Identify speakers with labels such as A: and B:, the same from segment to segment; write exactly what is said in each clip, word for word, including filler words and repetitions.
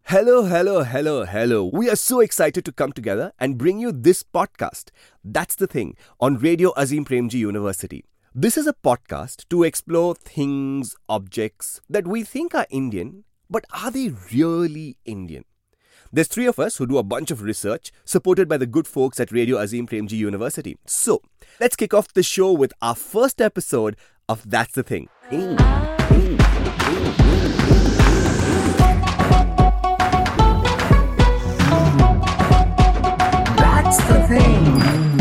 A: Hello, hello, hello, hello. We are so excited to come together and bring you this podcast. That's the thing on Radio Azim Premji University. This is a podcast to explore things, objects that we think are Indian, but are they really Indian? There's three of us who do a bunch of research supported by the good folks at Radio Azim Premji University. So, let's kick off the show with our first episode of That's the Thing.
B: That's the thing.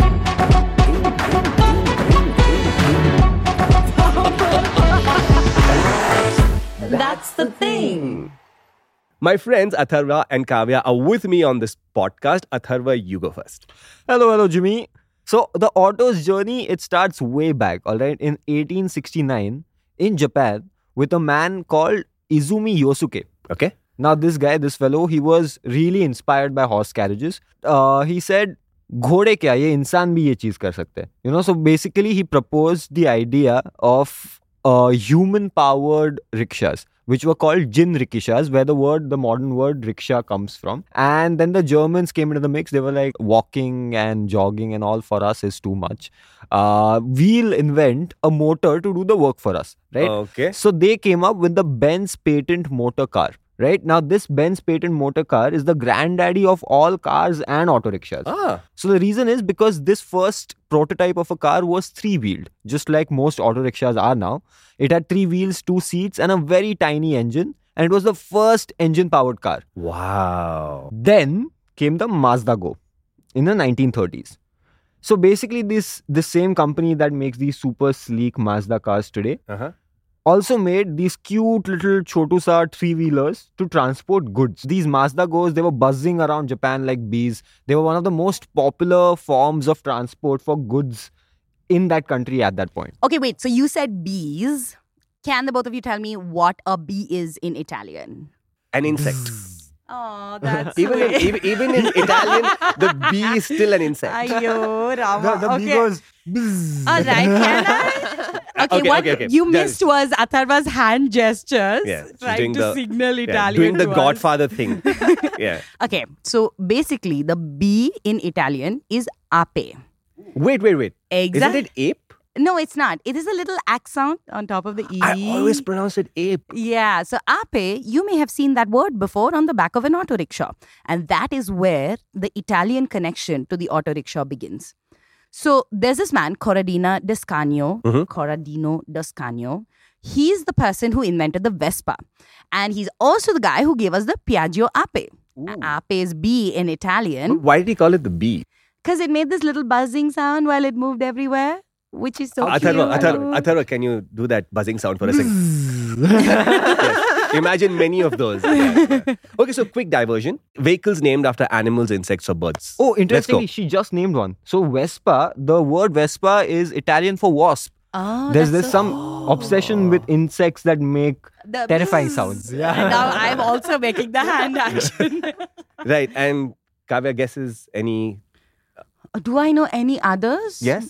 B: That's the thing.
A: My friends Atharva and Kavya are with me on this podcast. Atharva, you go first.
C: Hello, hello, Jimmy. So, the auto's journey, it starts way back, all right, in eighteen sixty-nine in Japan with a man called Izumi Yosuke.
A: Okay.
C: Now, this guy, this fellow, he was really inspired by horse carriages. Uh, he said, घोड़े क्या ये इंसान भी ये चीज कर सकते हैं. You know, so basically he proposed the idea of uh, human-powered rickshaws, which were called jinrikishas, where the word, the modern word rickshaw comes from. And then the Germans came into the mix. They were like, walking and jogging and all for us is too much. Uh, we'll invent a motor to do the work for us, right?
A: Okay.
C: So they came up with the Benz patent motor car. Right? Now, this Benz patent motor car is the granddaddy of all cars and auto rickshaws.
A: Ah.
C: So the reason is because this first prototype of a car was three-wheeled, just like most auto rickshaws are now. It had three wheels, two seats, and a very tiny engine. And it was the first engine-powered car.
A: Wow.
C: Then came the Mazda Go in the nineteen thirties. So basically, this this same company that makes these super sleek Mazda cars today
A: Uh-huh.
C: also made these cute little Chotusa three-wheelers to transport goods. These Mazda Go's, they were buzzing around Japan like bees. They were one of the most popular forms of transport for goods in that country at that point.
D: Okay, wait. So you said bees. Can the both of you tell me what a bee is in Italian?
A: An insect.
D: Oh, that's
A: even, in, even, even in Italian, the bee is still an insect.
D: Ayo, Rama.
C: The, the
D: okay.
C: bee goes, bzzz.
D: All right, can I? Okay,
A: Okay,
D: what
A: okay, okay.
D: you
A: That
D: missed
A: is-
D: was Atharva's hand gestures,
A: Yeah, she's
D: trying
A: doing
D: to
A: the-
D: signal
A: Yeah,
D: Italian
A: doing the
D: to us.
A: Godfather thing. Yeah.
D: Okay, so basically, the bee in Italian is ape.
A: Wait, wait, wait.
D: Exactly.
A: Isn't it ape?
D: No, it's not. It is a little accent on top of the E.
A: I always pronounce it ape.
D: Yeah, so ape, you may have seen that word before on the back of an auto rickshaw. And that is where the Italian connection to the auto rickshaw begins. So there's this man, Corradino Dascagno.
A: Mhm.
D: Corradino Dascagno. He's the person who invented the Vespa. And he's also the guy who gave us the Piaggio Ape. Ape is bee in Italian.
A: Why did he call it the bee?
D: Because it made this little buzzing sound while it moved everywhere, which is so
A: Atharva,
D: cute.
A: Atharva, Atharva, can you do that buzzing sound for a second? Yes. Imagine many of those. Yeah, yeah. Okay, so quick diversion. Vehicles named after animals, insects, or birds.
C: Oh,
A: Let's go.
C: interestingly, she just named one. So Vespa, the word Vespa is Italian for wasp.
D: Oh,
C: There's
D: that's
C: this
D: so
C: some obsession with insects that make
D: The
C: terrifying
D: bzzz.
C: sounds.
D: And now I'm also making the hand action.
A: Right, and Kavya guesses any...
D: Do I know any others?
A: Yes.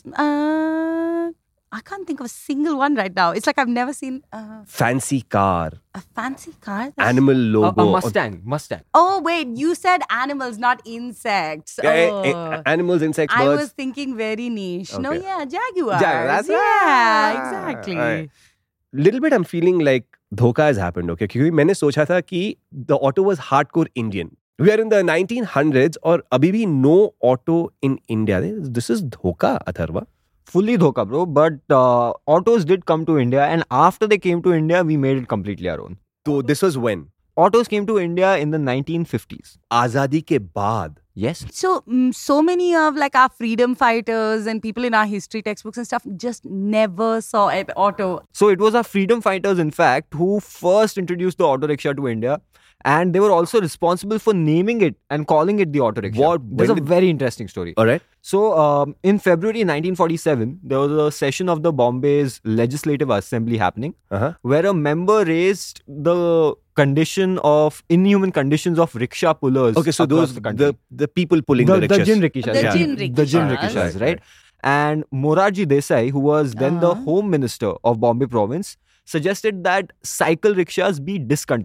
D: Uh, I can't think of a single one right now. It's like I've never seen uh,
A: Fancy car,
D: a fancy car. That's-
A: animal
C: A,
A: logo.
C: a Mustang, Mustang.
D: Oh, wait. You said animals, not insects.
A: Yeah, eh,
D: oh.
A: eh, animals, insects,
D: I
A: birds.
D: was thinking very niche. No,
A: Okay.
D: yeah, jaguars.
A: Jaguar, that's
D: yeah,
A: right.
D: exactly.
A: Alright. Little bit I'm feeling like dhoka has happened, okay? क्योंकि मैंने सोचा था कि the auto was hardcore Indian. We are in the nineteen hundreds और अभी भी no auto in India. This is dhoka, Atharva.
C: Fully dhoka, bro. But uh, autos did come to India, and after they came to India, we made it completely our own.
A: So this was when?
C: Autos came to India in the nineteen fifties.
A: Azadi ke baad.
C: Yes.
D: So, mm, so many of like our freedom fighters and people in our history textbooks and stuff just never saw an auto.
C: So it was our freedom fighters, in fact, who first introduced the auto rickshaw to India. And they were also responsible for naming it and calling it the auto rickshaw.
A: What-
C: There's
A: when
C: a
A: did-
C: very interesting story.
A: All right.
C: So, um, in February nineteen forty-seven, there was a session of the Bombay's Legislative Assembly happening,
A: Uh-huh.
C: where a member raised the condition of inhuman conditions of rickshaw pullers.
A: Okay, so
C: across
A: those
C: the country.
A: the, the people pulling
C: the,
A: the,
C: the
A: rickshaws.
C: gin rickshaws.
D: The
C: yeah.
D: gin
C: The gin
D: rickshaws.
C: rickshaws,
A: Right,
C: right?
A: right.
C: And Morarji Desai, who was then the
D: Uh-huh.
C: Home Minister of Bombay Province, suggested that cycle rickshaws be discontinued.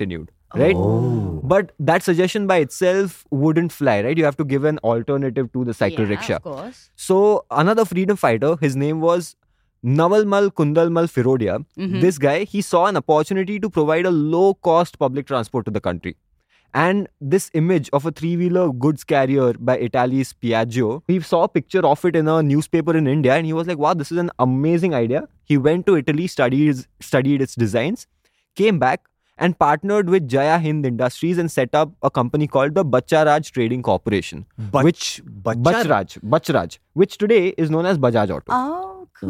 C: right?
A: Oh.
C: But that suggestion by itself wouldn't fly, right? You have to give an alternative to the cycle
D: yeah,
C: rickshaw.
D: Of course.
C: So another freedom fighter, his name was Navalmal Kundalmal Firodia.
D: Mhm.
C: This guy, he saw an opportunity to provide a low-cost public transport to the country. And this image of a three-wheeler goods carrier by Italy's Piaggio, he saw a picture of it in a newspaper in India and he was like, wow, this is an amazing idea. He went to Italy, studied, studied its designs, came back and partnered with Jaya Hind Industries and set up a company called the Bacharaj Trading Corporation.
A: Bach-
C: which
A: Bachar-
C: Bacharaj, Bacharaj, which today is known as Bajaj Auto.
D: Oh, cool.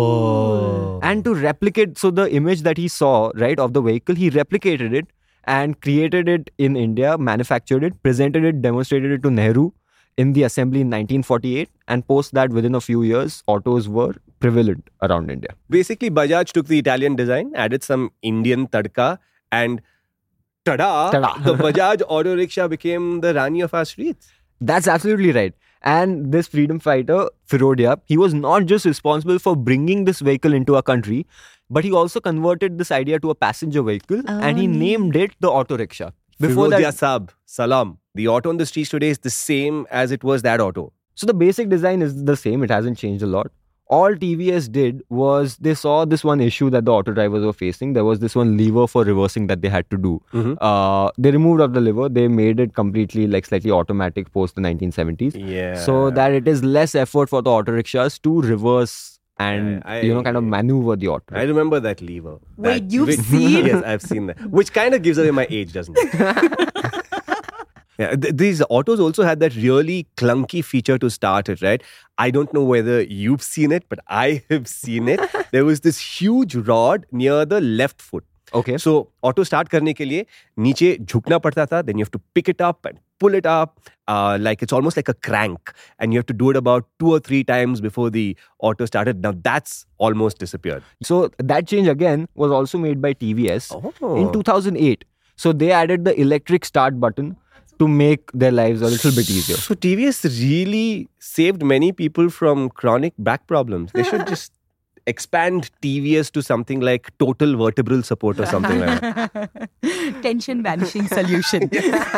A: Whoa.
C: And to replicate, so the image that he saw, right, of the vehicle, he replicated it and created it in India, manufactured it, presented it, demonstrated it to Nehru in the assembly in nineteen forty-eight, and post that within a few years, autos were prevalent around India.
A: Basically, Bajaj took the Italian design, added some Indian tadka, and tada,
C: Tada.
A: the Bajaj auto rickshaw became the Rani of our streets.
C: That's absolutely right. And this freedom fighter, Firodia, he was not just responsible for bringing this vehicle into our country, but he also converted this idea to a passenger vehicle and he
D: Oh, neat.
C: named it the auto rickshaw. Before
A: Firodia
C: that,
A: Saab, salam. The auto on the streets today is the same as it was that auto.
C: so the basic design is the same. It hasn't changed a lot. All T V S did was they saw this one issue that the auto drivers were facing. There was this one lever for reversing that they had to do.
A: Mhm.
C: Uh, they removed out the lever. They made it completely like slightly automatic post the nineteen seventies.
A: Yeah.
C: So that it is less effort for the auto rickshaws to reverse and
A: Yeah, I-
C: you know kind of maneuver the auto.
A: I remember that lever.
D: Wait,
A: That-
D: you've
A: which-
D: seen?
A: Yes, I've seen that. Which kind of gives away my age, doesn't it? Yeah, th- these autos also had that really clunky feature to start it, right? I don't know whether you've seen it, but I have seen it. There was this huge rod near the left foot.
C: Okay.
A: So auto start करने के लिए नीचे झुकना पड़ता था. Then you have to pick it up and pull it up. Uh, like it's almost like a crank, and you have to do it about two or three times before the auto started. Now that's almost disappeared.
C: So that change again was also made by T V S
A: Oh.
C: in two thousand eight. So they added the electric start button to make their lives a little bit easier.
A: So T V S really saved many people from chronic back problems. They should just expand T V S to something like total vertebral support or something like that.
D: Tension vanishing solution.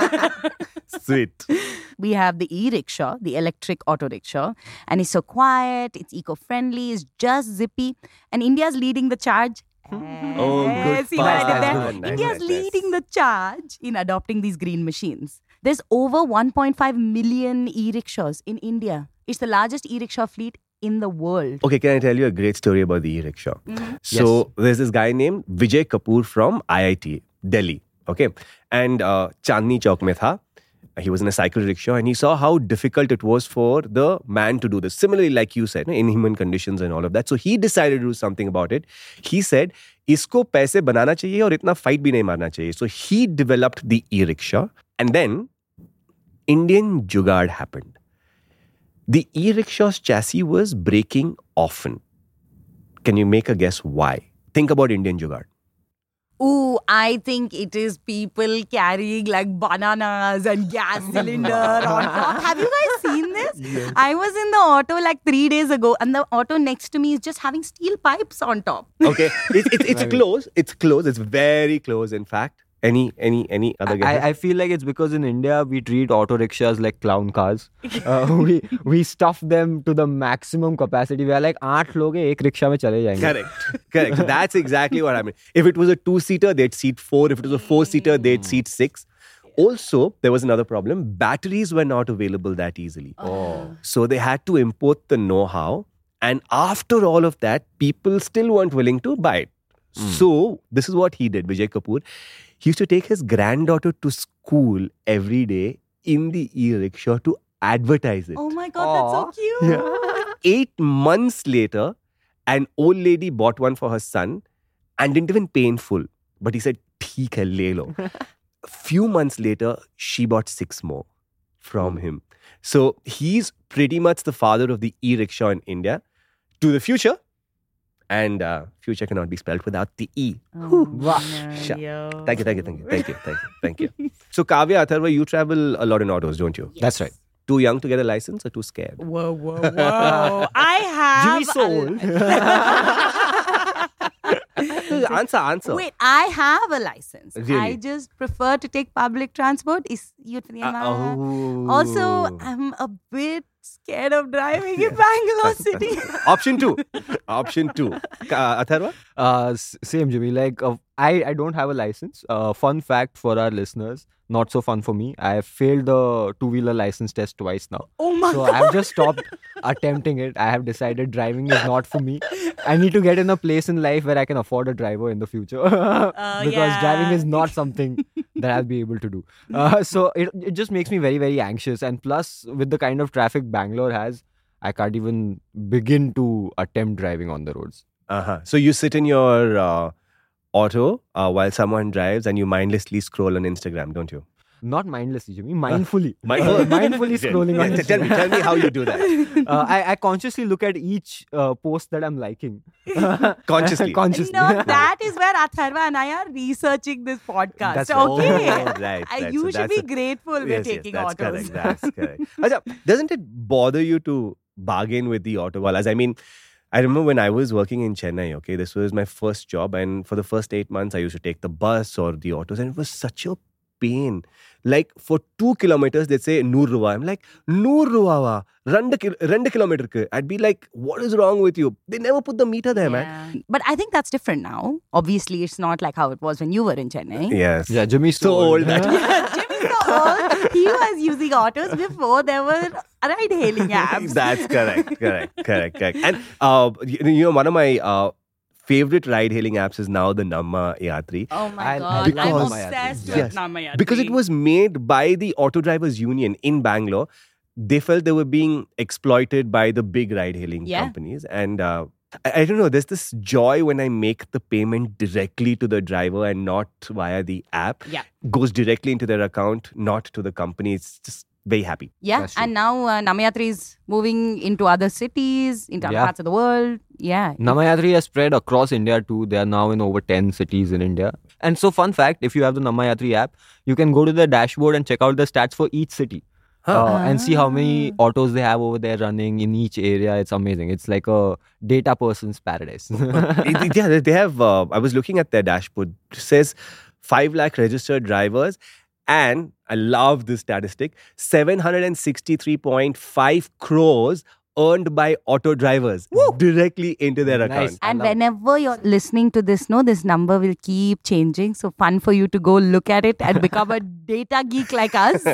A: Sweet.
D: We have the e-rickshaw, the electric auto rickshaw, and it's so quiet, it's eco-friendly, it's just zippy, and India's leading the charge.
A: Oh, good.
D: Eh, see what I did
A: Nice,
D: there?
A: nice, nice,
D: India's
A: nice.
D: leading the charge in adopting these green machines. There's over one point five million e-rickshaws in India. It's the largest e-rickshaw fleet in the world.
A: Okay, can I tell you a great story about the e-rickshaw? So there's this guy named Vijay Kapoor from I I T, Delhi. Okay, and uh, Chandni Chowk mein tha. He was in a cycle rickshaw and he saw how difficult it was for the man to do this. Similarly, like you said, inhuman conditions and all of that. So he decided to do something about it. He said, isko paise banana chahiye aur itna fight bhi nahi marna chahiye. So he developed the e-rickshaw and then Indian Jugaad happened. The e-rickshaw's chassis was breaking often. Can you make a guess why? Think about Indian Jugaad.
D: Ooh, I think it is people carrying like bananas and gas cylinder on top. Have you guys seen this? I was in the auto like three days ago and the auto next to me is just having steel pipes on top.
A: Okay, it, it, it's close. It's close. It's very close, in fact. Any, any, any other guesses?
C: I, I feel like it's because in India we treat auto rickshaws like clown cars. Uh, we we stuff them to the maximum capacity. We are like आठ लोग हैं, एक rickshaw में चले जाएंगे.
A: Correct. Correct. So that's exactly what I mean. If it was a two-seater, they'd seat four. If it was a four-seater, they'd seat six. Also, there was another problem. Batteries were not available that easily.
C: Oh.
A: So they had to import the know-how. And after all of that, people still weren't willing to buy it. So this is what he did, Vijay Kapoor. He used to take his granddaughter to school every day in the e-rickshaw to advertise it.
D: Oh my God, that's so cute.
A: Eight months later, an old lady bought one for her son and didn't even pay in full. But he said, "Theek hai, le lo." Few months later, she bought six more from him. So he's pretty much the father of the e-rickshaw in India. To the future. And uh, future cannot be spelled without the E.
D: Oh,
C: Wow.
A: Sure.
D: yo.
A: Thank you, thank you, thank you, thank you, thank you, thank you. So Kavya, Atharva, you travel a lot in autos, don't you?
C: That's right.
A: Too young to get a license or too scared?
D: Whoa, whoa, whoa. I have.
C: Jimmy Soul.
D: license.
A: answer, answer.
D: Wait, I have a license.
A: Really?
D: I just prefer to take public transport. Is
A: Uh, oh.
D: Also, I'm a bit scared of driving in Bangalore city.
A: Option two. Option two. Uh, Atharva?
C: Uh, s- same, Jimmy. Like, uh, I, I don't have a license. Uh, fun fact for our listeners, not so fun for me. I have failed the two-wheeler license test twice now.
D: Oh my
C: So
D: god.
C: I've just stopped attempting it. I have decided driving is not for me. I need to get in a place in life where I can afford a driver in the future. because
D: yeah.
C: driving is not something that I'll be able to do. Uh, so it, it just makes me very, very anxious. And plus, with the kind of traffic Bangalore has, I can't even begin to attempt driving on the roads.
A: Uh-huh. So you sit in your uh, auto uh, while someone drives and you mindlessly scroll on Instagram, don't you?
C: Not mindlessly, Jimmy. Mindfully.
A: Mind-
C: Uh, mindfully scrolling
A: Yeah,
C: on
A: t- tell me, tell me how you do that.
C: uh, I, I consciously look at each uh, post that I'm liking.
A: Consciously.
C: consciously.
D: No, that is where Atharva and I are researching this podcast.
C: That's
D: okay.
A: Oh, right,
D: Uh,
A: right.
D: You
A: So
D: should
A: that's
D: be
A: a-
D: grateful we're
A: Yes, yes,
D: taking
A: that's
D: autos.
A: correct. That's correct. Acha, doesn't it bother you to bargain with the auto wallahs? I mean, I remember when I was working in Chennai, okay, this was my first job, and for the first eight months, I used to take the bus or the autos, and it was such a pain. Like, for two kilometers, they'd say, Noor Ruwa. I'm like, Noor Ruwa, randa kilometer ke. I'd be like, what is wrong with you? They never put the meter there, man.
D: Yeah. But I think that's different now. Obviously, it's not like how it was when you were in Chennai.
A: Yes.
C: Yeah, Jimmy's
A: So old. that-
D: Jimmy's so old. He was using autos before there were ride-hailing apps.
A: That's correct, correct, correct, correct. And uh, you you know, one of my uh, favorite ride-hailing apps is now the Namma Yatri.
D: Oh my
C: I'll-
D: god, I'm
C: because-
D: obsessed
C: Yes.
D: with Namayatri.
A: Because it was made by the Auto Drivers Union in Bangalore. They felt they were being exploited by the big ride-hailing
D: Yeah.
A: companies. And uh, I, I don't know, there's this joy when I make the payment directly to the driver and not via the app.
D: Yeah.
A: Goes directly into their account, not to the company. It's just very happy.
D: Yeah,
C: That's true.
D: and now uh, Namayatri is moving into other cities, into other
C: Yeah.
D: parts of the world. Yeah.
C: Namayatri has spread across India too. They are now in over ten cities in India. And so, fun fact, if you have the Namayatri app, you can go to the dashboard and check out the stats for each city. Uh, and see how many autos they have over there running in each area. It's amazing. It's like a data person's paradise.
A: It- yeah, they- they have. Uh, I was looking at their dashboard. It says five lakh registered drivers, and I love this statistic: seven hundred sixty-three point five crores earned by auto drivers directly into their
C: Nice.
A: account.
C: I
D: And
C: love it.
D: whenever you're listening to this, no, this number will keep changing. So fun for you to go look at it and become a data geek like us.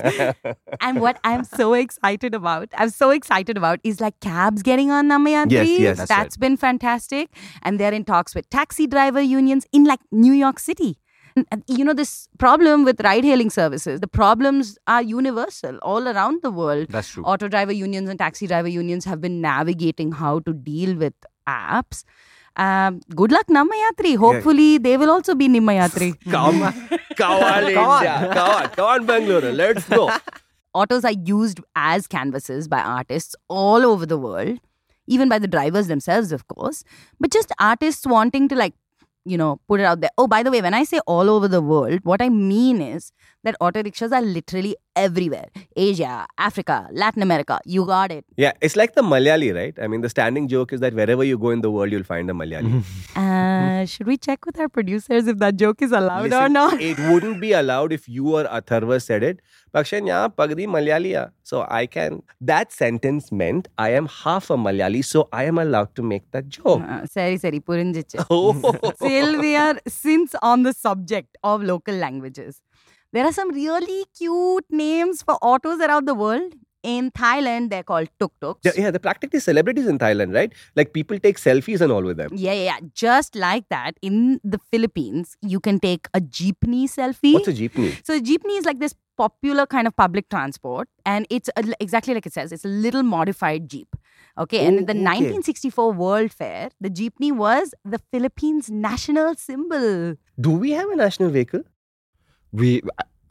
D: And what I'm so excited about, I'm so excited about is like cabs getting on Namayatri.
A: Yes, yes, that's
D: That's been fantastic. And they're in talks with taxi driver unions in like New York City. And, and, you know, this problem with ride hailing services, the problems are universal all around the world.
C: That's true.
D: Auto driver unions and taxi driver unions have been navigating how to deal with apps. Um, good luck, Namayatri. Hopefully, they will also be Nimayatri.
A: Come on, come on, India. Come on, come on, Bangalore. Let's go.
D: Autos are used as canvases by artists all over the world, even by the drivers themselves, of course. But just artists wanting to, like, you know, put it out there. Oh, by the way, when I say all over the world, what I mean is that auto rickshaws are literally everywhere. Asia, Africa, Latin America. You got it.
A: Yeah, it's like the Malayali, right? I mean, the standing joke is that wherever you go in the world, you'll find a Malayali.
D: Uh, should we check with our producers if that joke is allowed or
A: Listen,
D: not?
A: It wouldn't be allowed if you or Atharva said it. Pakshan, yeah, pagdi Malayaliya. So I can. That sentence meant I am half a Malayali, so I am allowed to make that joke.
D: Uh, seri seri purinjichu.
A: Oh.
D: Still, we are since on the subject of local languages. There are some really cute names for autos around the world. In Thailand, they're called tuk-tuks.
A: Yeah, yeah, they're practically celebrities in Thailand, right? Like people take selfies and all with them.
D: Yeah, yeah, yeah. Just like that, in the Philippines, you can take a jeepney selfie.
A: What's a jeepney?
D: So a jeepney is like this popular kind of public transport, and it's a, exactly like it says. It's a little modified jeep. Okay, and
A: Oh,
D: in the
A: okay.
D: nineteen sixty-four World Fair, the jeepney was the Philippines' national symbol.
A: Do we have a national vehicle?
C: We,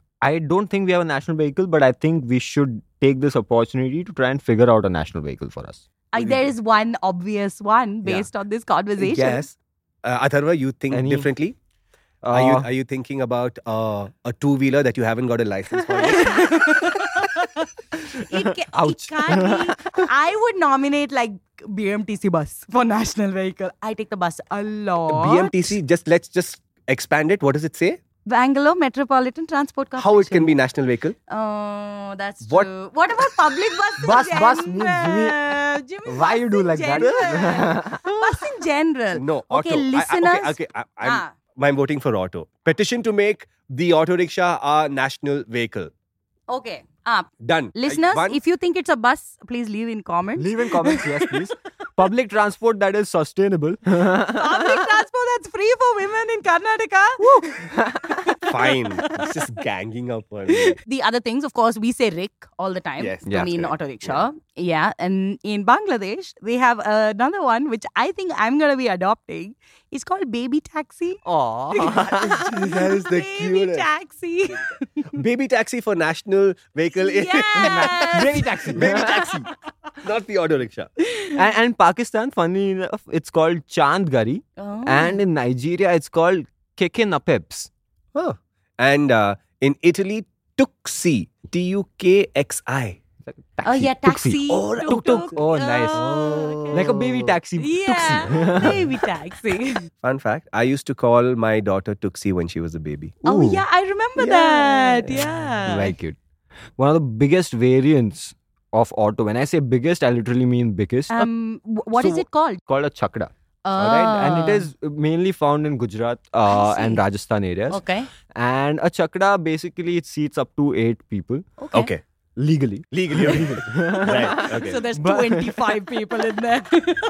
C: I don't think we have a national vehicle, but I think we should take this opportunity to try and figure out a national vehicle for us.
D: Uh, there is one obvious one based on this conversation.
A: Yes. Uh, Atharva, you think
C: Any-
A: differently? Are you
C: Uh,
A: are you thinking about uh, a two wheeler that you haven't got a license for yet?
D: It, ca- it
C: Ouch.
D: can't be. I would nominate like B M T C bus for national vehicle. I take the bus a lot.
A: B M T C, just let's just expand it. What does it say?
D: Bangalore Metropolitan Transport Corporation.
A: How it can be national vehicle?
D: Oh, that's
A: What-
D: true. What about public bus in
C: Bus-
D: general?
C: bus means
D: Jimmy,
C: Why
D: bus
C: you do
D: in
C: like that?
D: that? Bus in general.
A: No,
D: Okay,
A: auto. I- I-
D: listeners.
A: okay, okay. I, I'm,
D: Ah.
A: I'm voting for auto. Petition to make the auto rickshaw a national vehicle.
D: Okay. Ah,
A: Done.
D: listeners,
A: One-
D: if you think it's a bus, please leave in comments.
C: Leave in comments, yes, please. Public transport that is sustainable.
D: Public transport that's free for women in Karnataka.
A: Fine. It's just ganging up on me.
D: The other things, of course, we say Rick all the time.
A: Yes,
D: I
C: yeah,
D: mean,
A: correct.
D: auto rickshaw. Yeah. And in Bangladesh, they have another one which I think I'm going to be adopting. It's called Baby Taxi.
C: Aww.
A: That is the
D: Baby
A: cutest.
D: Taxi.
A: Baby taxi for national vehicle.
D: Yes.
C: Baby taxi.
A: Baby taxi. Not the auto rickshaw.
C: and, and Pakistan, funny enough, it's called Chand Gari.
D: Oh.
C: And in Nigeria, it's called Keke Napeps.
A: Oh. And uh, in Italy, Tuxi. T U K X I.
D: Oh, yeah, taxi.
A: Oh, right.
C: Tuk tuk. Oh, nice.
D: Oh.
C: Like a baby taxi.
D: Yeah,
C: Tuxi.
D: baby taxi.
A: Fun fact, I used to call my daughter Tuxi when she was a baby.
D: Oh,
C: Ooh.
D: yeah, I remember that. Yeah.
C: Like it. One of the biggest variants of auto. When I say biggest, I literally mean biggest.
D: Um, wh- what
C: So
D: is it called?
C: called a chakda.
D: Uh,
C: Alright, and it is mainly found in Gujarat uh,
D: I
C: and
D: see.
C: Rajasthan areas.
D: Okay.
C: And a chakda basically it seats up to eight people
D: Okay.
A: Okay.
C: legally.
A: Legally or legally. Right. Okay.
D: So there's
C: But-
D: twenty-five people in there.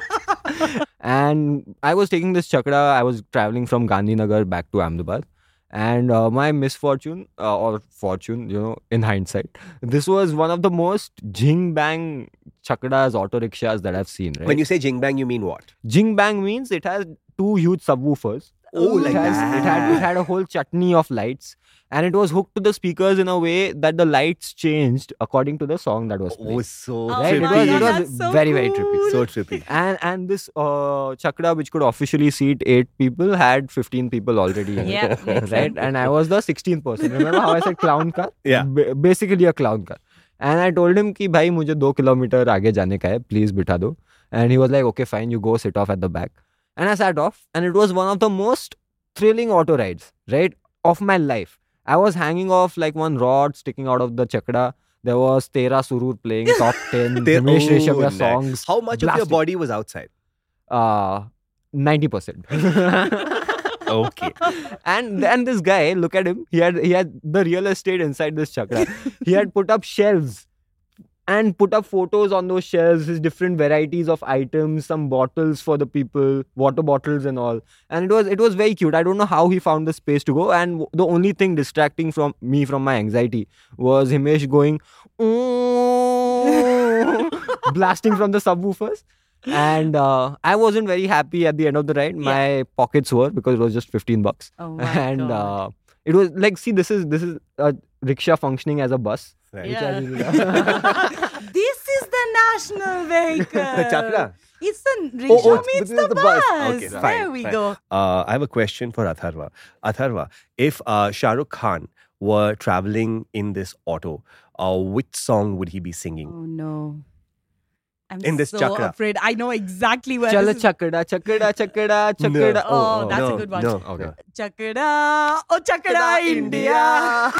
C: And I was taking this chakra. I was traveling from Gandhinagar back to Ahmedabad. And uh, my misfortune uh, or fortune, you know, in hindsight, this was one of the most jing bang chakras, auto rickshaws that I've seen. Right?
A: When you say jing bang, you mean what?
C: Jing bang means it has two huge subwoofers.
A: Oh,
C: it
A: like
C: has,
A: that.
C: It had it had a whole chutney of lights, and it was hooked to the speakers in a way that the lights changed according to the song that was playing.
A: Oh, so
D: Oh
C: Right, it
D: my
C: was- it
D: God,
C: was
D: that's so
C: very, very trippy.
D: cool.
A: So trippy.
C: And and this uh, chakra, which could officially seat eight people, had fifteen people already in
D: Yeah,
C: it.
D: makes
C: Right,
D: sense.
C: and I was the sixteenth person. Remember how I said clown car?
A: Yeah.
C: Ba- basically a clown car. And I told him कि भाई मुझे दो kilometre आगे जाने का है, please बिठा दो. And he was like, okay, fine, you go sit off at the back. And I sat off, and it was one of the most thrilling auto rides, right, of my life. I was hanging off like one rod sticking out of the chakra. There was Tera Surur playing top ten,
A: They-
C: Himesh
A: oh,
C: Reshamya
A: nice.
C: songs.
A: How much of your
C: blasting.
A: body was outside?
C: Uh, ninety percent.
A: Okay.
C: And then this guy, look at him. He had he had the real estate inside this chakra. He had put up shelves and put up photos on those shelves, his different varieties of items, some bottles for the people, water bottles and all. And it was it was very cute. I don't know how he found the space to go. And the only thing distracting from me from my anxiety was Himesh going "Ooh," blasting from the subwoofers. And uh, I wasn't very happy at the end of the ride. My pockets were, because it was just fifteen bucks.
D: Oh my
C: And
D: God.
C: uh, it was like, see, this is this is a rickshaw functioning as a bus.
A: Right.
C: Which I
D: Yeah.
C: really love.
D: This is the national vehicle.
A: The chakra.
D: It's the rickshaw
A: oh, it's-
D: meets
A: this is
D: the,
A: the
D: bus.
A: bus. Okay,
D: there
A: fine,
D: we
A: fine.
D: go.
A: Uh, I have a question for Atharva. Atharva, if uh, Shah Rukh Khan were traveling in this auto, uh, which song would he be singing?
D: Oh no. I'm
A: In this
D: so
A: chakra.
D: afraid. I know exactly where
C: Chala
D: this is.
C: chakada, chakada, chakada, chakada.
D: Oh, that's a
A: no,
D: good one.
A: No,
C: Okay.
A: no.
D: Chakra. Oh, Chakra, India.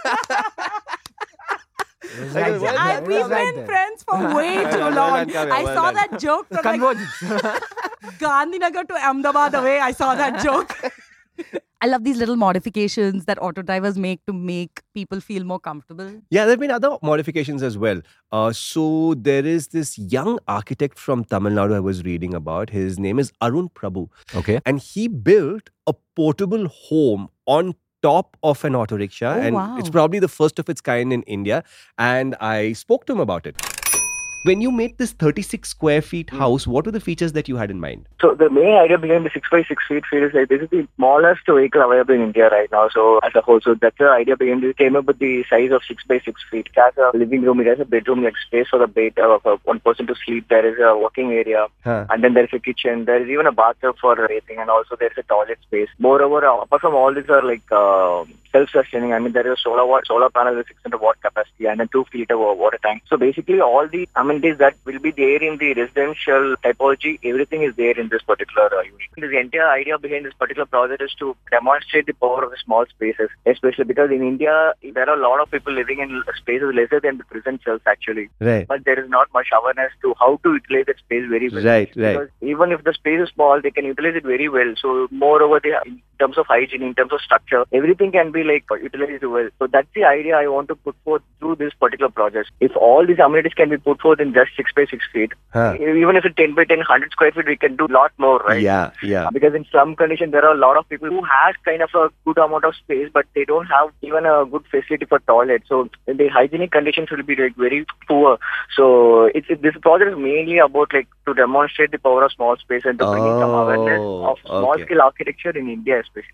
C: Right
A: I-
C: there,
D: I,
C: right
D: we've
C: there.
D: been friends for way too
A: Well
D: long.
A: done, Kavya,
D: I
A: well
D: saw
A: done.
D: that joke from like
C: Convergence.
D: Gandhinagar to Ahmedabad away. I saw that joke. I love these little modifications that auto drivers make to make people feel more comfortable.
A: Yeah, there have been other modifications as well. Uh, so there is this young architect from Tamil Nadu I was reading about. His name is Arun Prabhu.
C: Okay.
A: And he built a portable home on top of an auto rickshaw.
D: Oh,
A: and
D: wow.
A: it's probably the first of its kind in India. And I spoke to him about it. When you made this thirty-six square feet house, what were the features that you had in mind?
E: So the main idea behind the six by six feet field is like this is the smallest vehicle available in India right now. So as a whole, so that's the idea behind it. Came up with the size of six by six feet. It has a living room, it has a bedroom, like space for the bed, uh, for one person to sleep. There is a working area,
A: Huh.
E: and then there is a kitchen. There is even a bathtub for bathing, and also there is a toilet space. Moreover, uh, apart from all these are like uh, self-sustaining. I mean, there is a solar watt, solar panel with six hundred watt capacity and a two liter water tank. So basically, all the amenities that will be there in the residential typology, everything is there in this particular uh, unit. The entire idea behind this particular project is to demonstrate the power of the small spaces, especially because in India, there are a lot of people living in spaces lesser than the prison cells actually.
A: Right.
E: But there is not much awareness to how to utilize that space very well.
A: Right, right.
E: Because even if the space is small, they can utilize it very well. So moreover, they, in terms of hygiene, in terms of structure, everything can be like utilized well. So that's the idea I want to put forth through this particular project. If all these amenities can be put forth in just six by six feet,
A: Huh.
E: even if it's ten by ten, one hundred square feet, we can do a lot more, right?
A: Yeah, yeah.
E: Because in some conditions, there are a lot of people who have kind of a good amount of space, but they don't have even a good facility for toilet. So the hygienic conditions will be like very poor. So it's it, this project is mainly about like to demonstrate the power of small space and to bring in some awareness of small
A: okay.
E: scale architecture in India, especially.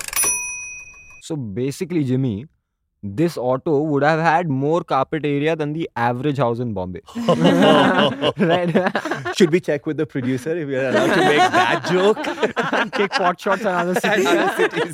C: So basically, Jimmy, this auto would have had more carpet area than the average house in Bombay. Right?
A: Should we check with the producer if we are allowed to make that joke?
C: Take pot shots on other cities.
A: And other cities.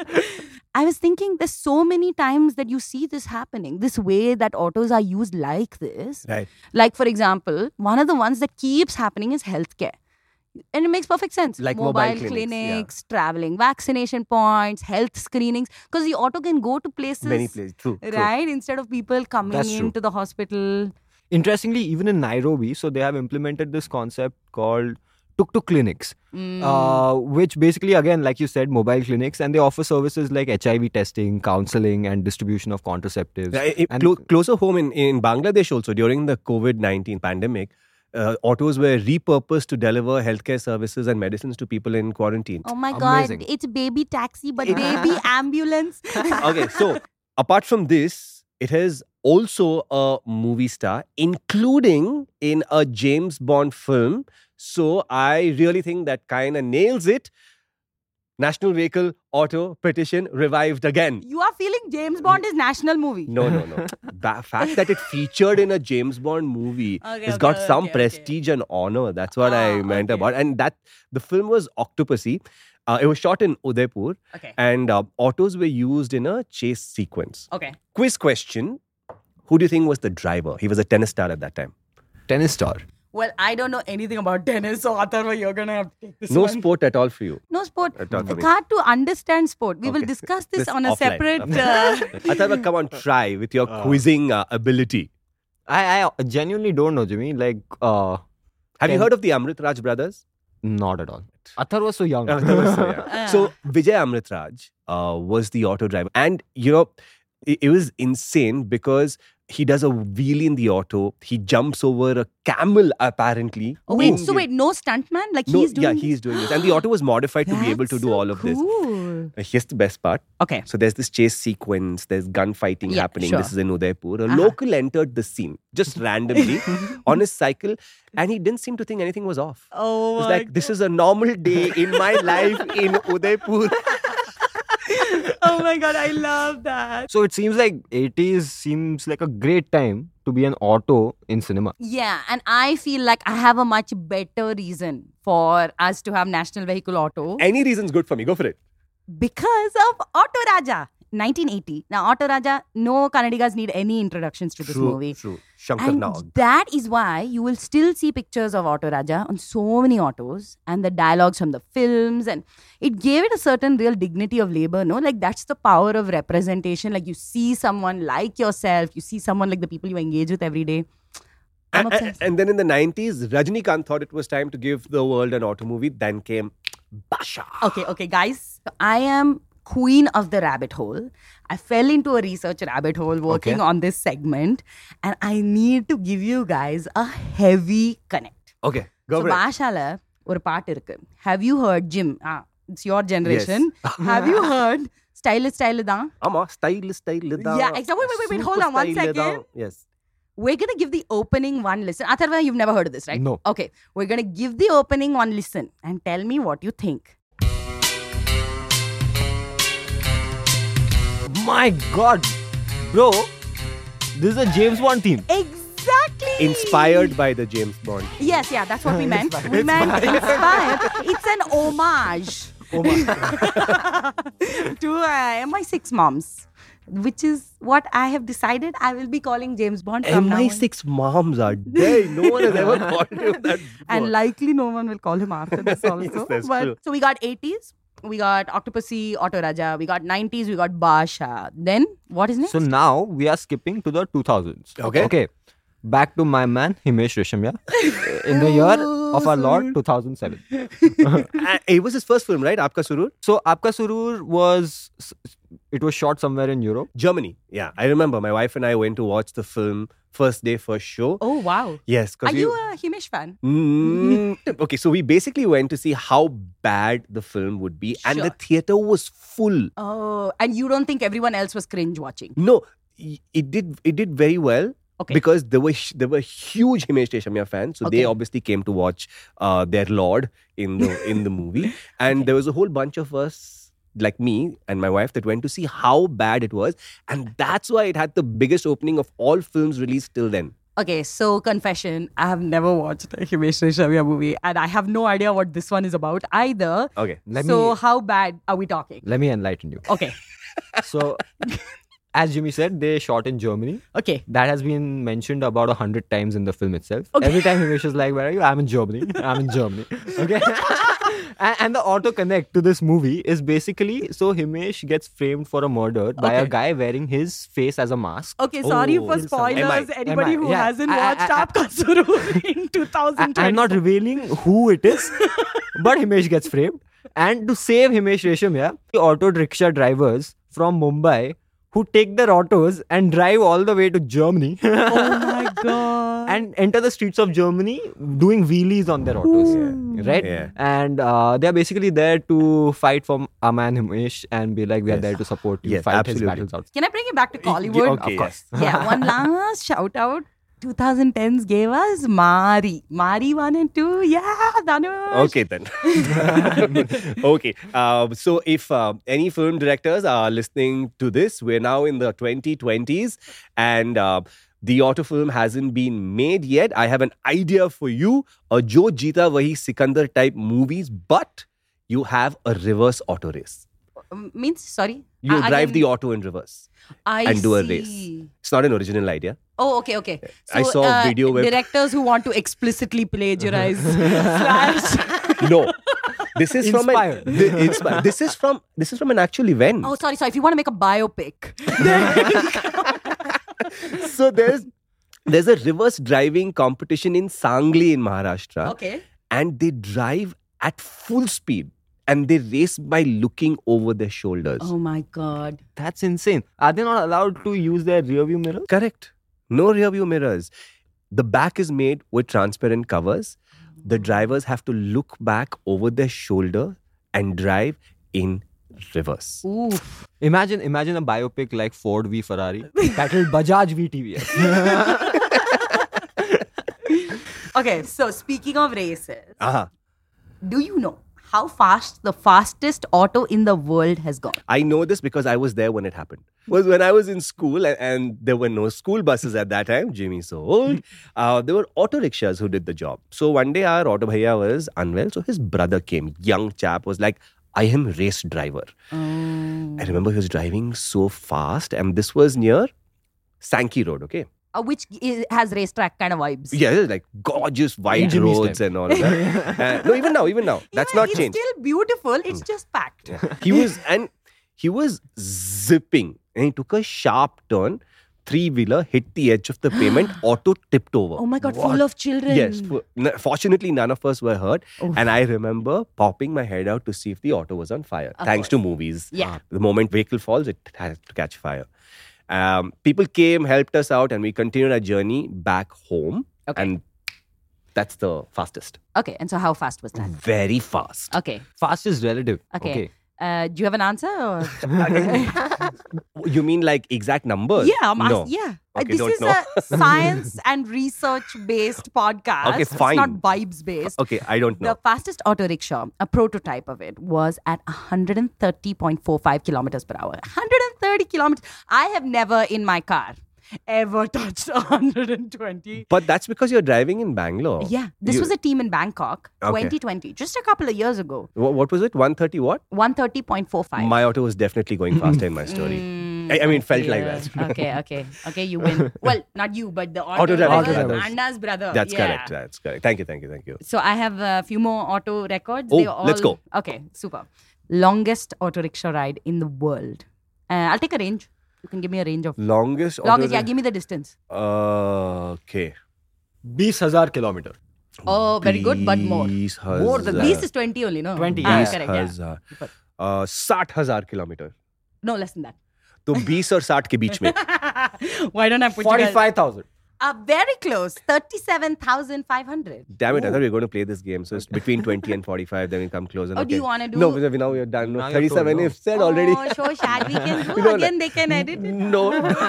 D: I was thinking there's so many times that you see this happening, this way that autos are used like this.
A: Right.
D: Like, for example, one of the ones that keeps happening is healthcare. And it makes perfect sense.
A: Like mobile clinics,
D: clinics, traveling vaccination points, health screenings. Because the auto can go to places.
A: Many places. True. true.
D: Right? Instead of people coming
C: That's true.
D: into the hospital.
C: Interestingly, even in Nairobi, so they have implemented this concept called tuk-tuk clinics,
D: Mm.
C: uh, which basically, again, like you said, mobile clinics, and they offer services like H I V testing, counseling, and distribution of contraceptives.
A: Uh, it-
C: And-
A: clo- closer home in, in Bangladesh also, during the COVID nineteen pandemic, uh, autos were repurposed to deliver healthcare services and medicines to people in quarantine.
D: Oh my
C: Amazing.
D: God. It's baby taxi, but baby ambulance.
A: Okay, so apart from this, it has also a movie star, including in a James Bond film. So I really think that kind of nails it. National Vehicle Auto Petition revived again.
D: You are feeling James Bond is national movie.
A: No, no, no. The fact that it featured in a James Bond movie
D: Okay,
A: has
D: okay,
A: got some
D: okay,
A: prestige and honor. That's what I
D: Ah,
A: meant
D: okay.
A: about. And that the film was Octopussy. Uh, it was shot in Udaipur,
D: Okay.
A: and uh, autos were used in a chase sequence.
D: Okay.
A: Quiz question: who do you think was the driver? He was a tennis star at that time.
C: tennis star.
D: Well, I don't know anything about tennis, so Atharva, you're gonna have to take this
A: No
D: one.
A: sport at all for you.
D: No sport.
A: At all for
D: It's
A: me.
D: hard to understand sport. We will
A: Okay.
D: discuss this,
A: This
D: on a
A: offline.
D: separate.
A: Okay.
D: Uh,
A: Atharva, come on, try with your quizzing uh, ability.
C: I, I genuinely don't know, Jimmy. Like, uh,
A: Have you
C: Ten-
A: heard of the Amrit Raj brothers?
C: not at all. Athar was so young.
A: Uh, that was so, yeah.
D: Ah.
A: So Vijay Amritraj uh, was the auto driver, and you know it, it was insane because he does a wheelie in the auto. He jumps over a camel apparently.
D: oh, wait,
A: Ooh.
D: so wait, no stuntman? Like
A: No,
D: he's doing
A: yeah,
D: this?
A: he's doing this, and the auto was modified to be able to
D: That's
A: do
D: so
A: all of this.
D: cool.
A: Uh, Here's the best part.
D: Okay.
A: So there's this chase sequence, there's gunfighting
D: Yeah,
A: happening.
D: sure.
A: This is in Udaipur. A
D: Uh-huh.
A: local entered the scene just randomly on his cycle, and he didn't seem to think anything was off.
D: Oh,
A: It's
D: my
A: like, this is a normal day in my life in Udaipur.
D: Oh my God, I love that.
C: So it seems like eighties seems like a great time to be an auto in cinema.
D: Yeah, and I feel like I have a much better reason for us to have National Vehicle Auto
A: Any reason's good for me. Go for it.
D: because of Auto Raja. nineteen eighty. Now, Auto Raja, no Kannadigas need any introductions to this movie.
A: True. Shankar
D: And
A: Nag.
D: that is why you will still see pictures of Auto Raja on so many autos and the dialogues from the films. And it gave it a certain real dignity of labor, no? Like, that's the power of representation. Like, you see someone like yourself, you see someone like the people you engage with every day. I'm
A: And,
D: obsessed.
A: and then in the nineties, Rajnikant thought it was time to give the world an auto movie. Then came Basha.
D: Okay, okay, guys. So I am queen of the rabbit hole. I fell into a research rabbit hole working
A: Okay.
D: on this segment. And I need to give you guys a heavy connect.
A: Okay, go
D: So,
A: for it.
D: Bashala, ஒரு பாட்டு இருக்கு. Have you heard, Jim? Ah, it's your generation. Have you heard Style Style தான்?
A: Ama, style, style. da.
D: Yeah, exactly. Wait, wait, wait, wait. Hold
A: Super
D: on one
A: style da.
D: second.
A: Yes.
D: We're going to give the opening one listen. Atharva, you've never heard of this, right?
C: No.
D: Okay. We're going to give the opening one listen and tell me what you think.
C: My God, bro, this is a James Bond theme.
D: Exactly.
A: Inspired by the James Bond.
D: Yes, yeah, that's what we meant. We meant inspired. It's an homage
C: Oh my.
D: to uh, M I six moms, which is what I have decided I will be calling James Bond from now on.
A: M I six moms are dead. No one has ever called him that before.
D: And likely no one will call him after this also.
A: Yes, that's
D: but,
A: true.
D: So we got eighties, we got Octopussy, Otto Raja, we got nineties, we got Basha. Then what is next?
C: So now we are skipping to the two thousands.
A: Okay.
C: Okay. Back to my man Himesh Reshamya in the year of our Lord two thousand seven.
A: Uh, it was his first film, right? Aapka Surur?
C: So Aapka Surur was it was shot somewhere in Europe.
A: Germany. Yeah, I remember. My wife and I went to watch the film first day, first show.
D: Oh, wow.
A: Yes. 'cause
D: Are
A: we-
D: you a Himesh fan?
A: Mm, okay, so we basically went to see how bad the film would be, and the
D: Sure.
A: theater was full.
D: Oh, and you don't think everyone else was cringe watching?
A: No, y- it did. It did very well.
D: Okay.
A: Because there were sh- there were huge Himesh Reshamya fans, so
D: Okay.
A: they obviously came to watch uh, their lord in the in the movie, and
D: Okay.
A: there was a whole bunch of us, like me and my wife, that went to see how bad it was, and that's why it had the biggest opening of all films released till then.
D: Okay, so confession, I have never watched a Himesh Reshamya movie and I have no idea what this one is about either.
A: Okay,
C: Let
D: so
C: me
D: how bad are we talking?
C: let me enlighten you.
D: Okay,
C: So as Jimmy said, they shot in Germany.
D: okay.
C: That has been mentioned about a hundred times in the film itself.
D: Okay.
C: Every time Himesh is like, "Where are you?" I'm in Germany. I'm in Germany. Okay. and, and the auto connect to this movie is basically so Himesh gets framed for a murder by a
D: Okay.
C: guy wearing his face as a mask.
D: Okay, sorry
A: Oh,
D: for
A: M I.
D: spoilers. Anybody
C: M I,
D: who
C: yeah.
D: hasn't
C: I- I-
D: watched
C: I-
D: Aapka Surur in two thousand twenty.
C: I, I'm not revealing who it is, but Himesh gets framed. And to save Himesh Reshamya, the auto rickshaw drivers from Mumbai who take their autos and drive all the way to Germany
D: Oh my god.
C: and enter the streets of Germany doing wheelies on their autos. Right?
A: Yeah.
C: And uh, they're basically there to fight for our man Himesh and be like, we are
A: Yes.
C: there to support you,
A: Yes,
C: fight
A: absolutely.
C: his battles out.
D: Can I bring it back to Collywood?
A: Okay,
C: Of course.
D: Yeah, one last shout out. twenty tens gave us Mari. Mari one and two. Yeah, Dhanush.
A: Okay then. Okay. Uh, so if uh, any film directors are listening to this, we're now in the twenty twenties and uh, the auto film hasn't been made yet. I have an idea for you. A Jo Jeeta Wahi Sikandar type movies, but you have a reverse auto race.
D: Um, Means, sorry.
A: You
D: I-
A: drive
D: again,
A: the auto in reverse
D: I
A: and do a
D: see.
A: race. It's not an original idea.
D: Oh, okay, okay. So,
A: I saw a
D: uh,
A: video where-
D: directors who want to explicitly plagiarize slash.
A: No. This is from
C: Inspired.
A: an, thi- inspi- This is from this is from an actual event.
D: Oh, sorry, sorry. If you want to make a biopic,
A: So there's there's a reverse driving competition in Sangli in Maharashtra,
D: okay.
A: and they drive at full speed and they race by looking over their shoulders.
D: Oh my god.
C: That's insane. Are they not allowed to use their rear view mirror?
A: Correct. No rear view mirrors. The back is made with transparent covers. The drivers have to look back over their shoulder and drive in reverse.
D: Oof.
C: Imagine, imagine a biopic like Ford v Ferrari, titled Bajaj v T V S.
D: Okay, so speaking of races,
A: Uh-huh.
D: do you know how fast the fastest auto in the world has gone?
A: I know this because I was there when it happened. Was when I was in school and, and there were no school buses at that time. Jimmy's so old. Uh, there were auto rickshaws who did the job. So one day our auto bhaiya was unwell. So his brother came, young chap, was like, I am race driver.
D: Oh.
A: I remember he was driving so fast and this was near Sankey Road, okay?
D: Uh, which is, has racetrack kind of vibes.
A: Yeah, it was like gorgeous wide
C: Jimmy's
A: roads
C: time.
A: and all of that. Uh, no, even now, even now. That's
D: Even
A: not
D: it's
A: changed.
D: still beautiful. It's just packed.
A: He was and he was zipping and he took a sharp turn. Three wheeler hit the edge of the pavement. Auto tipped over.
D: Oh my god, full of children.
A: Yes. fu- n- Fortunately, none of us were hurt.
D: Oof.
A: And I remember popping my head out to see if the auto was on fire.
D: Of
A: Thanks
D: course.
A: to movies.
D: Yeah.
A: The moment vehicle falls, it has to catch fire. Um, people came, helped us out, and we continued our journey back home.
D: Okay.
A: And that's the fastest.
D: Okay, and so how fast was that?
A: Very fast.
D: Okay.
C: Fast is relative.
D: Okay. Uh, do you have an answer? Or?
A: You mean like exact numbers?
D: yeah, I'm
A: no.
D: ask- yeah. Uh,
A: Okay,
D: this
A: don't
D: is
A: know.
D: a science and research based podcast.
A: Okay, fine.
D: It's not vibes based.
A: Okay, I don't know.
D: The fastest auto rickshaw, a prototype of it, was at one hundred thirty point four five kilometers per hour. one hundred thirty kilometers. I have never in my car ever touched one hundred twenty.
A: But that's because you're driving in Bangalore.
D: Yeah, this
A: You-
D: was a team in Bangkok,
A: Okay.
D: twenty twenty, just a couple of years ago.
A: What, what was it? one thirty what?
D: one thirty point four five.
A: My auto was definitely going faster in my story.
D: Mm,
A: I, I mean, felt like
D: yeah.
A: that.
D: Okay, okay, okay. You win. Well, not you, but the auto,
A: Auto driver,
C: auto
D: driver,
C: drivers.
D: Anna's brother.
A: That's
D: Yeah.
A: correct. That's correct. Thank you, thank you, thank you.
D: So I have a few more auto records.
A: Oh,
D: They all...
A: let's go.
D: Okay, super. Longest auto rickshaw ride in the world. Uh, I'll take a range. You can give me a range of
A: Longest auto
D: longest. Yeah,
A: ri-
D: give me the distance.
A: Uh, okay.
C: twenty thousand kilometer.
D: Oh, very good, but more.
A: बीस
C: More than
A: हजार-
C: that.
D: Beast is twenty only, no?
C: twenty,
D: Ah,
C: yes.
D: correct, yeah.
A: हजार
D: But-
A: uh, साठ हजार kilometre
D: No, less than that.
A: तो बीस और साठ के बीच में
D: Why don't I put you guys...
C: forty-five thousand.
D: Uh, very close. thirty-seven thousand five hundred.
A: Damn it, I thought we were going to play this game. So it's between twenty and forty-five, then we come closer.
D: Oh, do
A: okay.
D: you wanna do-
A: No, because now we're done. No,
C: Now you're
A: thirty-seven
C: told, no.
A: is said already.
D: Oh, so sad. We can do
A: You know,
D: again. They can edit it.
A: No.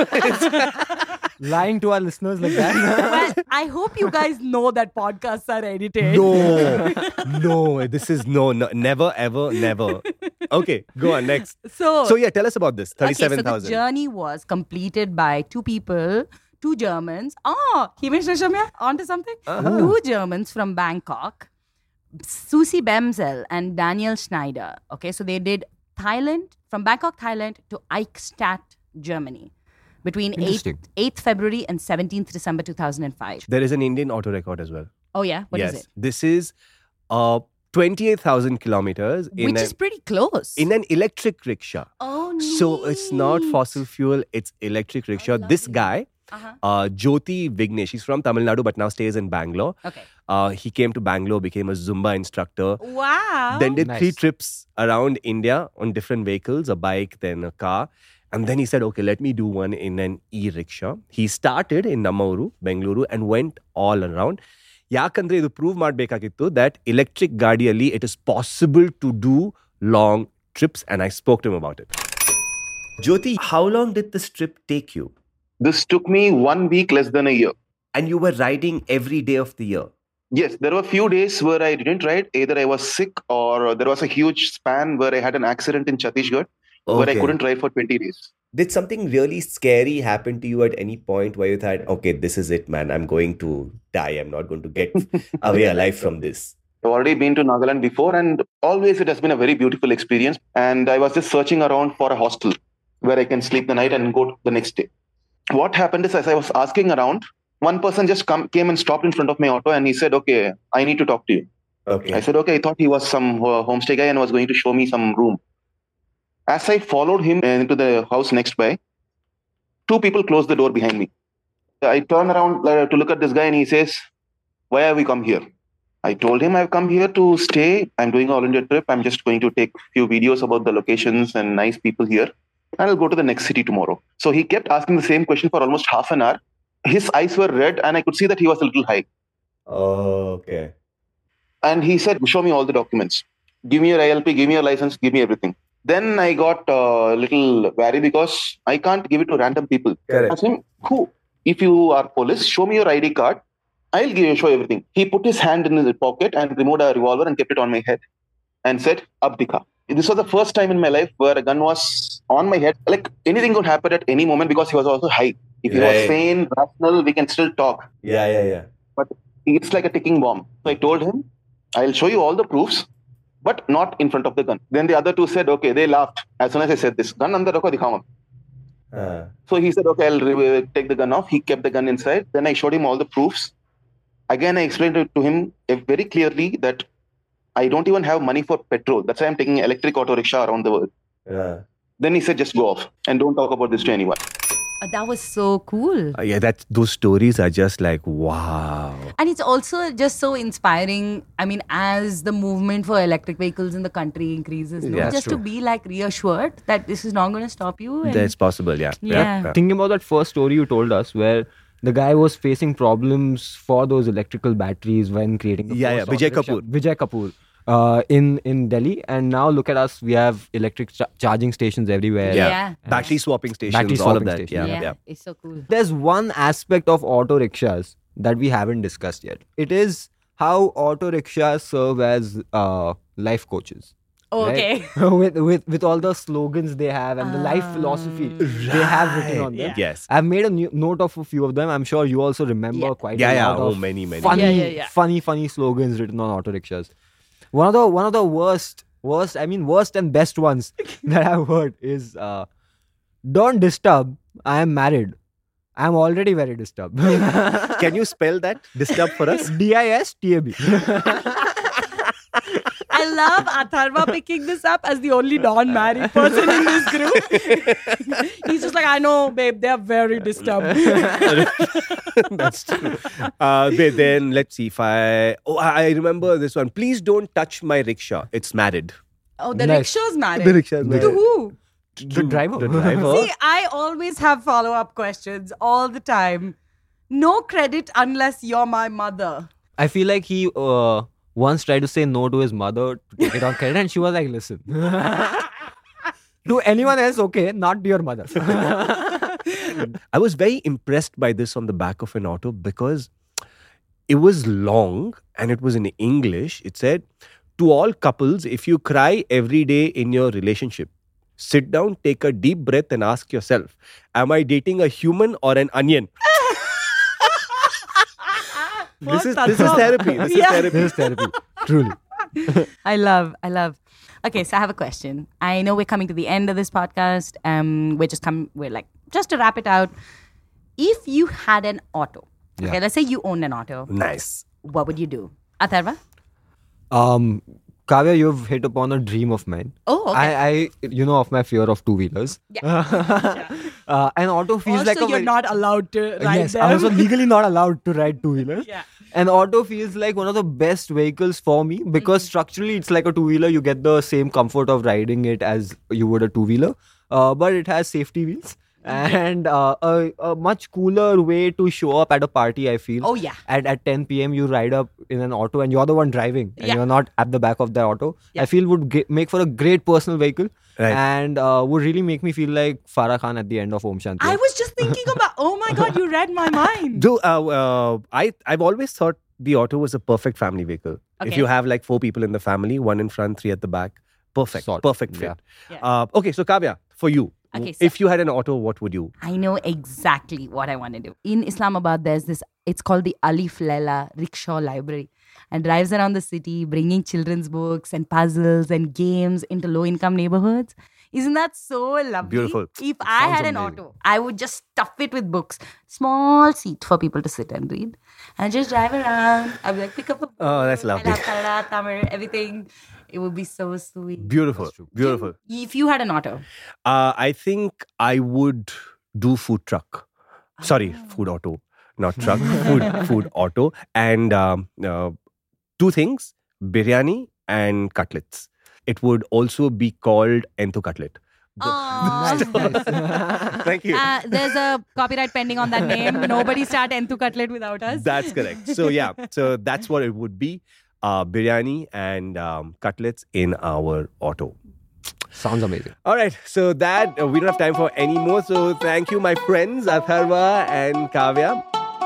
C: Lying to our listeners like that.
D: Well, I hope you guys know that podcasts are edited.
A: No. No, this is no, no, never, ever, never. Okay, go on, next.
D: So,
A: So yeah, tell us about this.
D: okay, so
A: thirty-seven
D: the
A: thousand.
D: journey was completed by two people, two Germans. Oh, Himesh Reshamya, onto something?
A: Uh-huh.
D: Two Germans from Bangkok, Susie Bemzel and Daniel Schneider. Okay, so they did Thailand, from Bangkok, Thailand to Eichstätt, Germany. Between eighth,
C: Interesting.
D: eighth February and seventeenth December two thousand five.
A: There is an Indian auto record as well.
D: Oh, yeah? What is
A: yes.
D: it?
A: This is uh, twenty-eight thousand kilometers in,
D: Which
A: an,
D: is pretty close.
A: in an electric rickshaw.
D: oh,
A: So it's not
D: neat.
A: fossil fuel, it's electric rickshaw. This
D: lovely.
A: guy,
D: Uh-huh.
A: uh, Jyoti Vignesh, he's from Tamil Nadu but now stays in Bangalore.
D: Okay.
A: Uh, he came to Bangalore, became a Zumba instructor,
D: Wow.
A: then did
C: Nice.
A: three trips around India on different vehicles, a bike, then a car. And then he said, okay, let me do one in an e-rickshaw. He started in Nammauru, Bengaluru, and went all around. ಯಾಕಂದ್ರೆ ಇದು prove ಮಾಡಬೇಕಾಗಿತ್ತು that electric ಗಾಡಿಯಲ್ಲಿ it is possible to do long trips, and I spoke to him about it. Jyoti, how long did this trip take you?
F: This took me one week less than a year.
A: And you were riding every day of the year.
F: Yes, there were few days where I didn't ride. Either I was sick or there was a huge span where I had an accident in Chhattisgarh where I
A: Okay.
F: couldn't ride for twenty days.
A: Did something really scary happen to you at any point where you thought, okay, this is it, man, I'm going to die. I'm not going to get away alive from this?
F: I've already been to Nagaland before and always it has been a very beautiful experience. And I was just searching around for a hostel where I can sleep the night and go the next day. What happened is, as I was asking around, one person just come, came and stopped in front of my auto and he said, okay, I need to talk to you.
A: Okay.
F: I said, okay, I thought he was some uh, homestay guy and was going to show me some room. As I followed him into the house next by, two people closed the door behind me. I turn around uh, to look at this guy and he says, why have we come here? I told him I've come here to stay. I'm doing an all-India trip. I'm just going to take a few videos about the locations and nice people here. And I'll go to the next city tomorrow. So he kept asking the same question for almost half an hour. His eyes were red and I could see that he was a little high.
A: Oh, okay.
F: And he said, show me all the documents. Give me your I L P, give me your license, give me everything. Then I got a little wary because I can't give it to random people.
A: Correct.
F: I asked him, who? If you are police, show me your I D card. I'll give you, show everything. He put his hand in his pocket and removed a revolver and kept it on my head and said, Ab dikha. This was the first time in my life where a gun was on my head. Like anything could happen at any moment because he was also high. If he
A: Right.
F: was sane, rational, we can still talk.
A: Yeah, yeah, yeah.
F: But it's like a ticking bomb. So I told him, I'll show you all the proofs, but not in front of the gun. Then the other two said, okay, they laughed. As soon as I said this, gun andar rakho, dikhaunga.
A: Uh,
F: So he said, okay, I'll re- take the gun off. He kept the gun inside. Then I showed him all the proofs. Again, I explained it to him uh, very clearly that I don't even have money for petrol. That's why I'm taking electric auto rickshaw around the world.
A: uh,
F: Then he said, just go off and don't talk about this to anyone.
D: Uh, that was so cool.
A: Uh, yeah, that those stories are just like, wow.
D: And it's also just so inspiring. I mean, as the movement for electric vehicles in the country increases, no?
A: Yeah, that's
D: just to
A: true.
D: be like reassured that this is not going to stop you. And
A: That's possible, yeah.
D: Yeah.
C: Thinking about that first story you told us where the guy was facing problems for those electrical batteries when creating the
A: Yeah,
C: first
A: yeah,
C: auto
A: Vijay
C: rickshaw.
A: Kapoor.
C: Vijay Kapoor. Uh, in, in Delhi, and now look at us, we have electric cha- charging stations everywhere.
A: Yeah.
D: Yeah.
A: Battery swapping stations,
C: Battery
A: all of
C: swapping
A: that.
C: stations,
A: Yeah,
D: yeah,
A: yeah.
D: it's so cool.
C: There's one aspect of auto rickshaws that we haven't discussed yet. It is how auto rickshaws serve as uh, life coaches.
D: Okay.
C: Right? with with with all the slogans they have and the life philosophy they have written on them.
A: Yes.
C: I've made a new note of a few of them. I'm sure you also remember
D: Yeah.
C: quite
A: Yeah,
C: a
A: yeah.
C: lot
A: Oh,
C: of
A: many, many.
C: funny,
D: Yeah, yeah, yeah.
C: funny, funny slogans written on auto rickshaws. One of the one of the worst, worst, I mean worst and best ones that I've heard is uh, "Don't disturb. I am married. I'm already very disturbed."
A: Can you spell that? Disturb for us?
C: D I S T A B.
D: I love Atharva picking this up as the only non-married person in this group. He's just like, I know, babe, they're very disturbed.
A: That's true. Uh, but then let's see if I. Oh, I I remember this one. Please don't touch my rickshaw. It's married.
D: Oh, the
C: Nice.
D: rickshaws married.
A: The rickshaws
D: To
A: married.
D: who?
C: The driver.
A: The driver.
D: See, I always have follow-up questions all the time. No credit unless you're my mother.
C: I feel like he uh, once tried to say no to his mother to take it on credit, and she was like, "Listen, to anyone else, okay, not to your mother."
A: I was very impressed by this on the back of an auto because it was long and it was in English. It said, "To all couples, if you cry every day in your relationship, sit down, take a deep breath and ask yourself, am I dating a human or an onion?" This is this is therapy. This
D: Yeah.
A: is therapy.
C: This is therapy, truly.
D: I love, I love. Okay, so I have a question. I know we're coming to the end of this podcast. Um, we're just come. We're like just to wrap it out. If you had an auto,
C: Yeah.
D: okay, let's say you owned an auto,
A: Nice.
D: what would you do? Atharva?
C: Um, Kavya, you've hit upon a dream of mine.
D: Oh, okay.
C: I, I, you know, of my fear of two wheelers.
D: Yeah.
C: uh, an auto feels
D: also,
C: like a
D: you're
C: very-
D: not allowed to ride
C: yes,
D: them.
C: I'm also legally not allowed to ride two wheelers.
D: Yeah.
C: An auto feels like one of the best vehicles for me because
D: Mm-hmm.
C: structurally it's like a two wheeler. You get the same comfort of riding it as you would a two wheeler, uh, but it has safety wheels
D: Mm-hmm.
C: and uh, a, a much cooler way to show up at a party. I feel.
D: Oh, yeah.
C: At at ten p.m. you ride up in an auto and you're the one driving and
D: Yeah.
C: you're not at the back of the auto.
D: Yeah.
C: I feel would ge- make for a great personal vehicle.
A: Right.
C: And uh, would really make me feel like Farah Khan at the end of Om Shanti.
D: I was just thinking about, oh my God, you read my mind.
A: Do uh, uh, I I've always thought the auto was a perfect family vehicle. If
D: Okay.
A: you have like four people in the family, one in front, three at the back, perfect,
C: Sort.
A: perfect fit.
C: Yeah.
D: Yeah.
A: Uh, okay, so Kavya, for you,
D: Okay, so-
A: if you had an auto, what would you?
D: I know exactly what I want to do. In Islamabad, there's this, it's called the Alif Laila Rickshaw Library, and drives around the city bringing children's books and puzzles and games into low-income neighborhoods. Isn't that so lovely?
A: Beautiful.
D: If I
C: sounds
D: had an
C: amazing.
D: auto, I would just stuff it with books. Small seat for people to sit and read. And just drive around. I'd be like, pick up a book.
A: Oh, that's lovely.
D: I'll have Kannada, Tamil, everything. It would be so sweet.
A: Beautiful, beautiful.
D: If you had an auto.
A: Uh, I think I would do food truck. Sorry, food auto, not truck. food, food auto, and um, uh, two things: biryani and cutlets. It would also be called Entu cutlet. The-
D: Aw.
A: Thank you.
D: Uh, there's a copyright pending on that name. Nobody start Entu Cutlet without us.
A: That's correct. So yeah, so that's what it would be: uh, biryani and um, cutlets in our auto.
C: Sounds amazing.
A: All right, so that uh, we don't have time for any more. So thank you, my friends, Atharva and Kavya.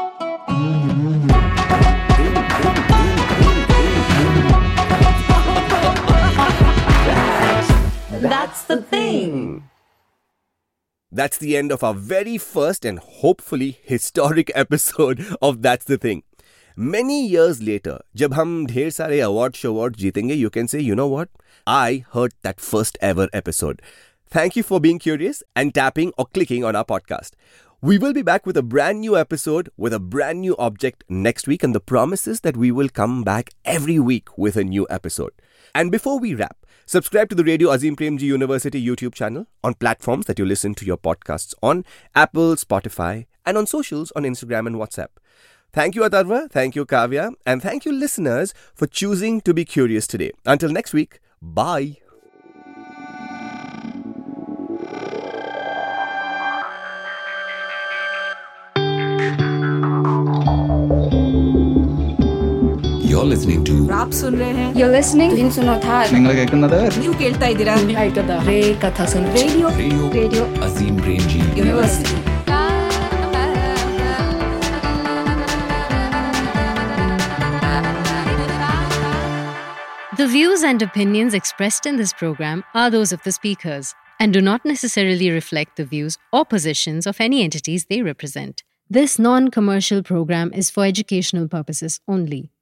B: That's the thing.
A: That's the end of our very first and hopefully historic episode of That's the Thing. Many years later, जब हम ढेर सारे award show awards जीतेंगे, you can say, you know what? I heard that first ever episode. Thank you for being curious and tapping or clicking on our podcast. We will be back with a brand new episode with a brand new object next week, and the promise is that we will come back every week with a new episode. And before we wrap, subscribe to the Radio Azim Premji University YouTube channel on platforms that you listen to your podcasts on, Apple, Spotify, and on socials on Instagram and WhatsApp. Thank you, Atharva. Thank you, Kavya. And thank you, listeners, for choosing to be curious today. Until next week, bye.
G: You're listening to
H: आप सुन रहे हैं
I: You're listening to सुनो था
G: നിങ്ങൾ കേൾക്കുന്നത്
H: ನೀವು ಕೇಳ್ತಾ ಇದ್ದೀರಾ ರೇ ಕಥಾ ಸುನ್ radio
G: radio
I: Radio
G: Azim Premji
H: University
I: The views and opinions expressed in this program are those of the speakers and do not necessarily reflect the views or positions of any entities they represent. This non-commercial program is for educational purposes only.